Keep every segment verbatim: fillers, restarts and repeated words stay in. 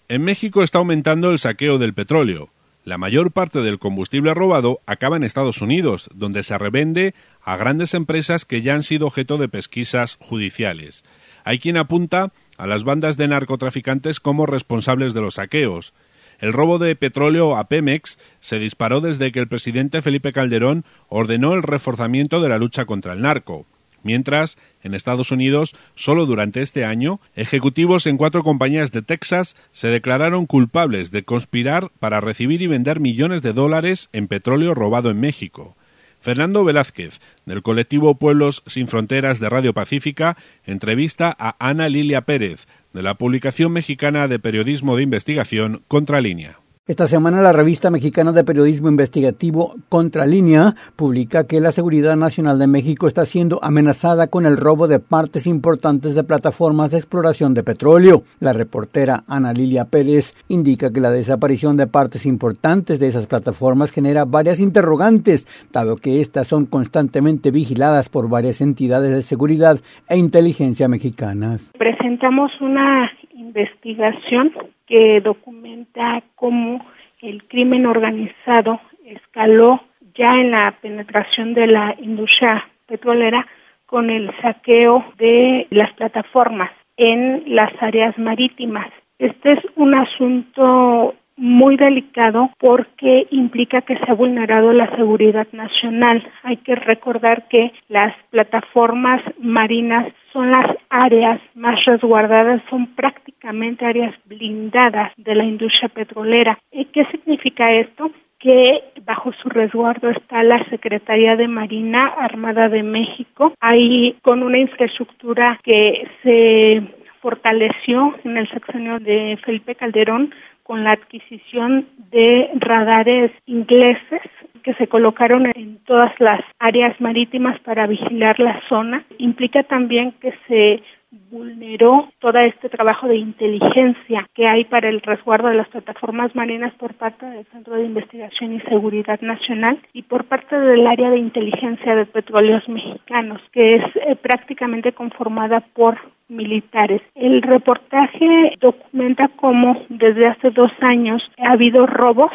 En México está aumentando el saqueo del petróleo. La mayor parte del combustible robado acaba en Estados Unidos, donde se revende a grandes empresas que ya han sido objeto de pesquisas judiciales. Hay quien apunta a las bandas de narcotraficantes como responsables de los saqueos. El robo de petróleo a Pemex se disparó desde que el presidente Felipe Calderón ordenó el reforzamiento de la lucha contra el narco. Mientras, en Estados Unidos, solo durante este año, ejecutivos en cuatro compañías de Texas se declararon culpables de conspirar para recibir y vender millones de dólares en petróleo robado en México. Fernando Velázquez, del colectivo Pueblos Sin Fronteras de Radio Pacífica, entrevista a Ana Lilia Pérez, de la publicación mexicana de periodismo de investigación Contralínea. Esta semana la revista mexicana de periodismo investigativo Contralínea publica que la seguridad nacional de México está siendo amenazada con el robo de partes importantes de plataformas de exploración de petróleo. La reportera Ana Lilia Pérez indica que la desaparición de partes importantes de esas plataformas genera varias interrogantes, dado que estas son constantemente vigiladas por varias entidades de seguridad e inteligencia mexicanas. Presentamos una investigación que documenta cómo el crimen organizado escaló ya en la penetración de la industria petrolera con el saqueo de las plataformas en las áreas marítimas. Este es un asunto muy delicado porque implica que se ha vulnerado la seguridad nacional. Hay que recordar que las plataformas marinas son las áreas más resguardadas, son prácticamente áreas blindadas de la industria petrolera. ¿Y qué significa esto? Que bajo su resguardo está la Secretaría de Marina Armada de México, ahí con una infraestructura que se fortaleció en el sexenio de Felipe Calderón con la adquisición de radares ingleses que se colocaron en todas las áreas marítimas para vigilar la zona. Implica también que se vulneró todo este trabajo de inteligencia que hay para el resguardo de las plataformas marinas por parte del Centro de Investigación y Seguridad Nacional y por parte del área de inteligencia de petróleos mexicanos, que es eh, prácticamente conformada por militares. El reportaje documenta cómo desde hace dos años ha habido robos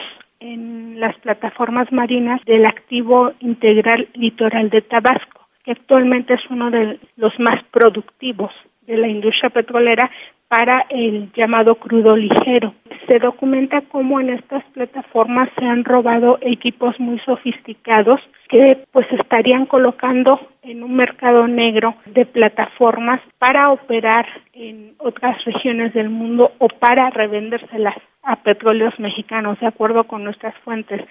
en las plataformas marinas del activo integral litoral de Tabasco, que actualmente es uno de los más productivos de la industria petrolera para el llamado crudo ligero. Se documenta cómo en estas plataformas se han robado equipos muy sofisticados que pues estarían colocando en un mercado negro de plataformas para operar en otras regiones del mundo o para revendérselas a petróleos mexicanos, de acuerdo con nuestras fuentes.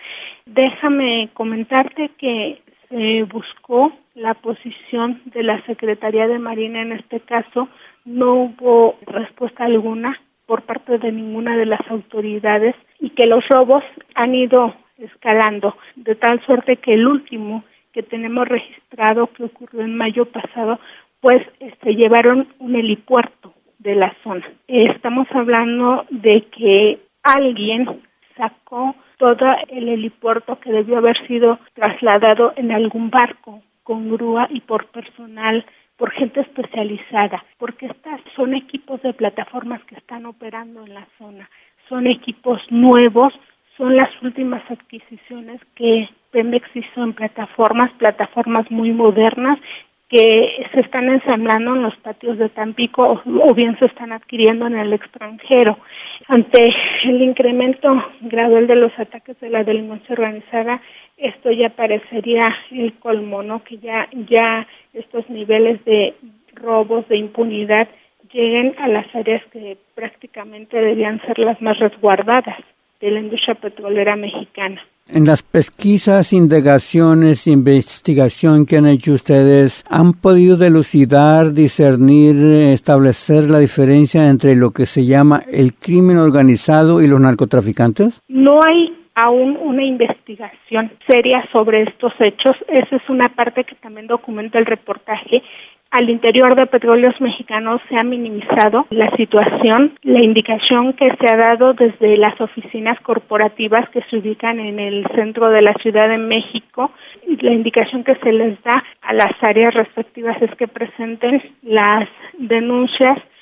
Déjame comentarte que se buscó la posición de la Secretaría de Marina en este caso. No hubo respuesta alguna por parte de ninguna de las autoridades y que los robos han ido escalando, de tal suerte que el último que tenemos registrado, que ocurrió en mayo pasado, pues este, llevaron un helipuerto de la zona. Estamos hablando de que alguien sacó todo el helipuerto que debió haber sido trasladado en algún barco con grúa y por personal, por gente especializada, porque estas son equipos de plataformas que están operando en la zona, son equipos nuevos, son las últimas adquisiciones que Pemex hizo en plataformas, plataformas muy modernas que se están ensamblando en los patios de Tampico o, o bien se están adquiriendo en el extranjero. Ante el incremento gradual de los ataques de la delincuencia organizada, esto ya parecería el colmo, ¿no? Que ya ya estos niveles de robos, de impunidad, lleguen a las áreas que prácticamente deberían ser las más resguardadas de la industria petrolera mexicana. En las pesquisas, indagaciones, investigación que han hecho ustedes, ¿han podido dilucidar, discernir, establecer la diferencia entre lo que se llama el crimen organizado y los narcotraficantes? No hay aún una investigación seria sobre estos hechos. Esa es una parte que también documenta el reportaje. Al interior de Petróleos Mexicanos se ha minimizado la situación, la indicación que se ha dado desde las oficinas corporativas que se ubican en el centro de la Ciudad de México. La indicación que se les da a las áreas respectivas es que presenten las denuncias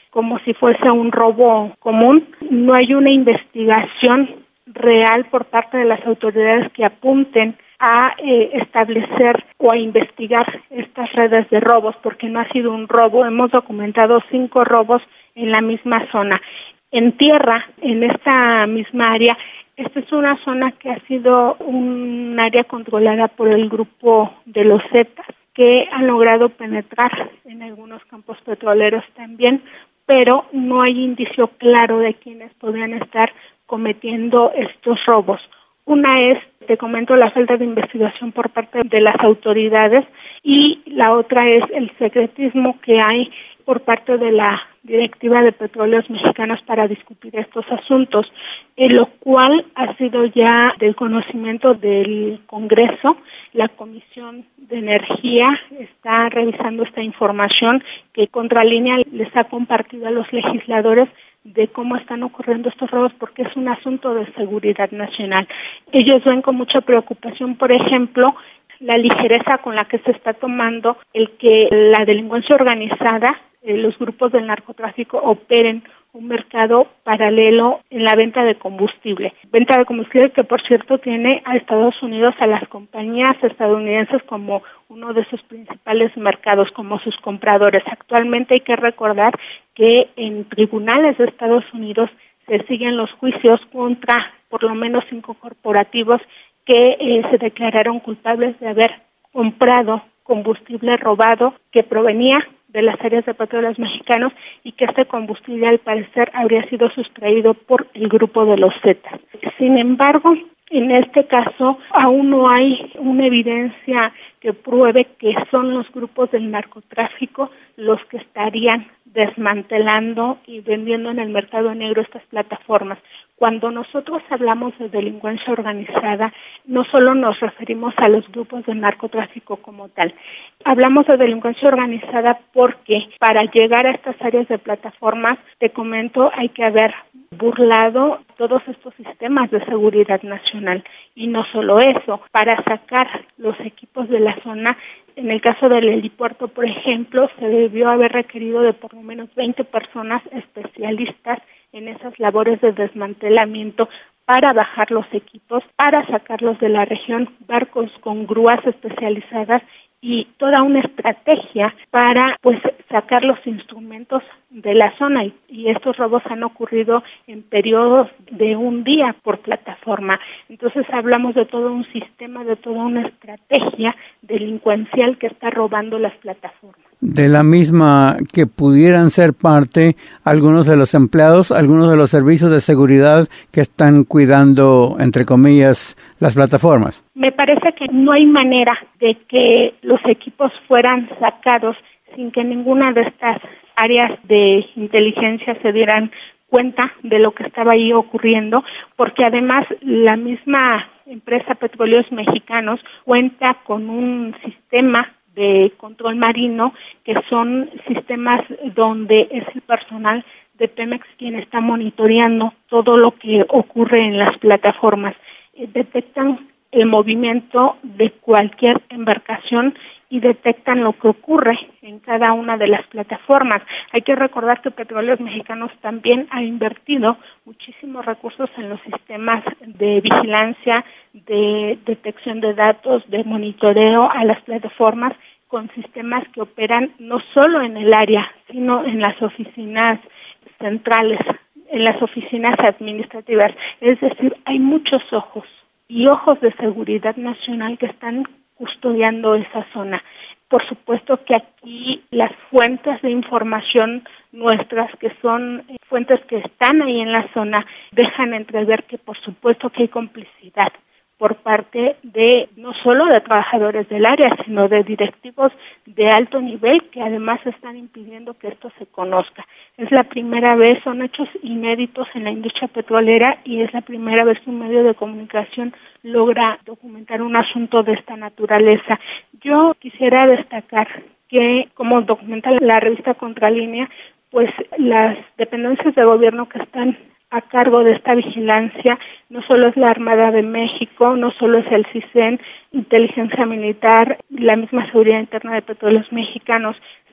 como si fuese un robo común. No hay una investigación real por parte de las autoridades que apunten a eh, establecer o a investigar estas redes de robos, porque no ha sido un robo. Hemos documentado cinco robos en la misma zona. En tierra, en esta misma área, esta es una zona que ha sido un área controlada por el grupo de los Zetas, que han logrado penetrar en algunos campos petroleros también, pero no hay indicio claro de quiénes podrían estar cometiendo estos robos. Una es, te comento, la falta de investigación por parte de las autoridades, y la otra es el secretismo que hay por parte de la Directiva de Petróleos Mexicanos para discutir estos asuntos, en lo cual ha sido ya del conocimiento del Congreso. La Comisión de Energía está revisando esta información que Contralínea les ha compartido a los legisladores de cómo están ocurriendo estos robos, porque es un asunto de seguridad nacional. Ellos ven con mucha preocupación, por ejemplo, la ligereza con la que se está tomando el que la delincuencia organizada, eh, los grupos del narcotráfico operen un mercado paralelo en la venta de combustible. Venta de combustible que, por cierto, tiene a Estados Unidos, a las compañías estadounidenses como uno de sus principales mercados, como sus compradores. Actualmente hay que recordar que en tribunales de Estados Unidos se siguen los juicios contra por lo menos cinco corporativos que eh, se declararon culpables de haber comprado combustible robado que provenía de las áreas de petróleos mexicanos, y que este combustible al parecer habría sido sustraído por el grupo de los Zetas. Sin embargo, en este caso aún no hay una evidencia que pruebe que son los grupos del narcotráfico los que estarían desmantelando y vendiendo en el mercado negro estas plataformas. Cuando nosotros hablamos de delincuencia organizada, no solo nos referimos a los grupos de narcotráfico como tal. Hablamos de delincuencia organizada porque para llegar a estas áreas de plataformas, te comento, hay que haber burlado todos estos sistemas de seguridad nacional. Y no solo eso, para sacar los equipos de la zona, en el caso del helipuerto, por ejemplo, se debió haber requerido de por lo menos veinte personas especialistas en esas labores de desmantelamiento para bajar los equipos, para sacarlos de la región, barcos con grúas especializadas y toda una estrategia para pues sacar los instrumentos de la zona, y, y estos robos han ocurrido en periodos de un día por plataforma. Entonces hablamos de todo un sistema, de toda una estrategia delincuencial que está robando las plataformas. De la misma que pudieran ser parte algunos de los empleados, algunos de los servicios de seguridad que están cuidando, entre comillas, las plataformas. Me parece que no hay manera de que los equipos fueran sacados sin que ninguna de estas áreas de inteligencia se dieran cuenta de lo que estaba ahí ocurriendo, porque además la misma empresa Petróleos Mexicanos cuenta con un sistema de control marino, que son sistemas donde es el personal de Pemex quien está monitoreando todo lo que ocurre en las plataformas. Eh, detectan el movimiento de cualquier embarcación y detectan lo que ocurre en cada una de las plataformas. Hay que recordar que Petróleos Mexicanos también ha invertido muchísimos recursos en los sistemas de vigilancia, de detección de datos, de monitoreo a las plataformas, con sistemas que operan no solo en el área, sino en las oficinas centrales, en las oficinas administrativas. Es decir, hay muchos ojos y ojos de seguridad nacional que están custodiando esa zona. Por supuesto que aquí las fuentes de información nuestras, que son fuentes que están ahí en la zona, dejan entrever que por supuesto que hay complicidad por parte de no solo de trabajadores del área, sino de directivos de alto nivel que además están impidiendo que esto se conozca. Es la primera vez, son hechos inéditos en la industria petrolera, y es la primera vez que un medio de comunicación logra documentar un asunto de esta naturaleza. Yo quisiera destacar que, como documenta la revista Contralínea, pues las dependencias de gobierno que están a cargo de esta vigilancia no solo es la Armada de México, no solo es el CISEN, Inteligencia Militar, la misma Seguridad Interna de Petróleos Mexicanos,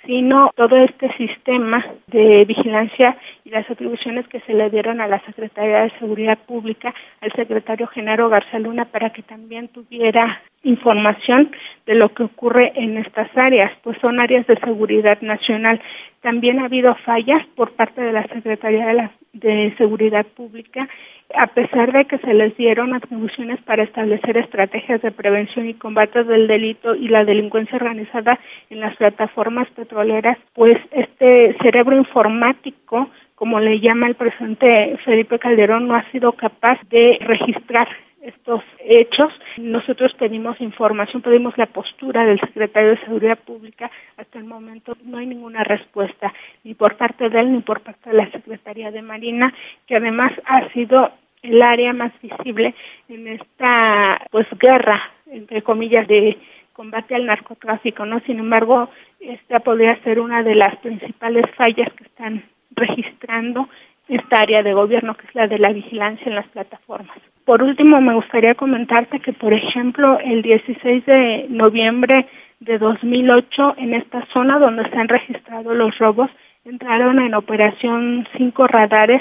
sino todo este sistema de vigilancia y las atribuciones que se le dieron a la Secretaría de Seguridad Pública, al secretario Genaro García Luna, para que también tuviera información de lo que ocurre en estas áreas, pues son áreas de seguridad nacional. También ha habido fallas por parte de la Secretaría de, la, de Seguridad Pública, a pesar de que se les dieron atribuciones para establecer estrategias de prevención y combate del delito y la delincuencia organizada en las plataformas petroleras, pues este cerebro informático, como le llama el presidente Felipe Calderón, no ha sido capaz de registrar estos hechos. Nosotros pedimos información, pedimos la postura del secretario de Seguridad Pública. Hasta el momento no hay ninguna respuesta, ni por parte de él ni por parte de la Secretaría de Marina, que además ha sido el área más visible en esta pues guerra, entre comillas, de combate al narcotráfico, ¿no? Sin embargo, esta podría ser una de las principales fallas que están registrando esta área de gobierno, que es la de la vigilancia en las plataformas. Por último, me gustaría comentarte que, por ejemplo, el dieciséis de noviembre de dos mil ocho, en esta zona donde se han registrado los robos, entraron en operación cinco radares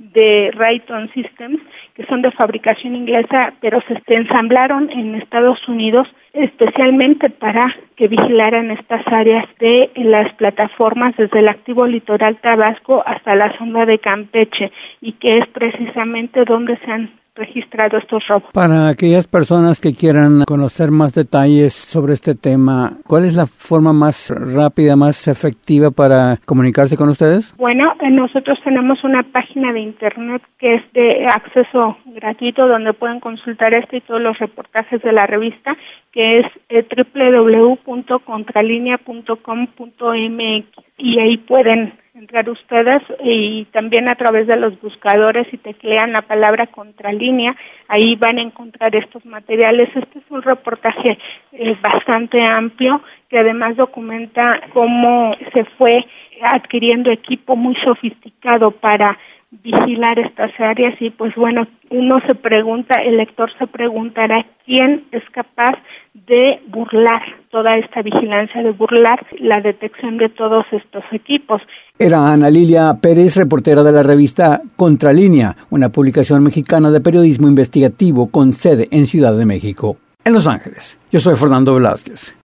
de Raytheon Systems, que son de fabricación inglesa, pero se ensamblaron en Estados Unidos especialmente para que vigilaran estas áreas de las plataformas desde el activo litoral Tabasco hasta la zona de Campeche, y que es precisamente donde se han registrado estos robos. Para aquellas personas que quieran conocer más detalles sobre este tema, ¿cuál es la forma más rápida, más efectiva para comunicarse con ustedes? Bueno, nosotros tenemos una página de internet que es de acceso gratuito, donde pueden consultar este y todos los reportajes de la revista, que es eh, doble u doble u doble u punto contralinea punto com punto m x, y ahí pueden entrar ustedes, y también a través de los buscadores, si teclean la palabra Contralínea, ahí van a encontrar estos materiales. Este es un reportaje eh, bastante amplio, que además documenta cómo se fue adquiriendo equipo muy sofisticado para vigilar estas áreas, y pues bueno, uno se pregunta, el lector se preguntará quién es capaz de burlar toda esta vigilancia, de burlar la detección de todos estos equipos. Era Ana Lilia Pérez, reportera de la revista Contralínea, una publicación mexicana de periodismo investigativo con sede en Ciudad de México. En Los Ángeles, yo soy Fernando Velázquez.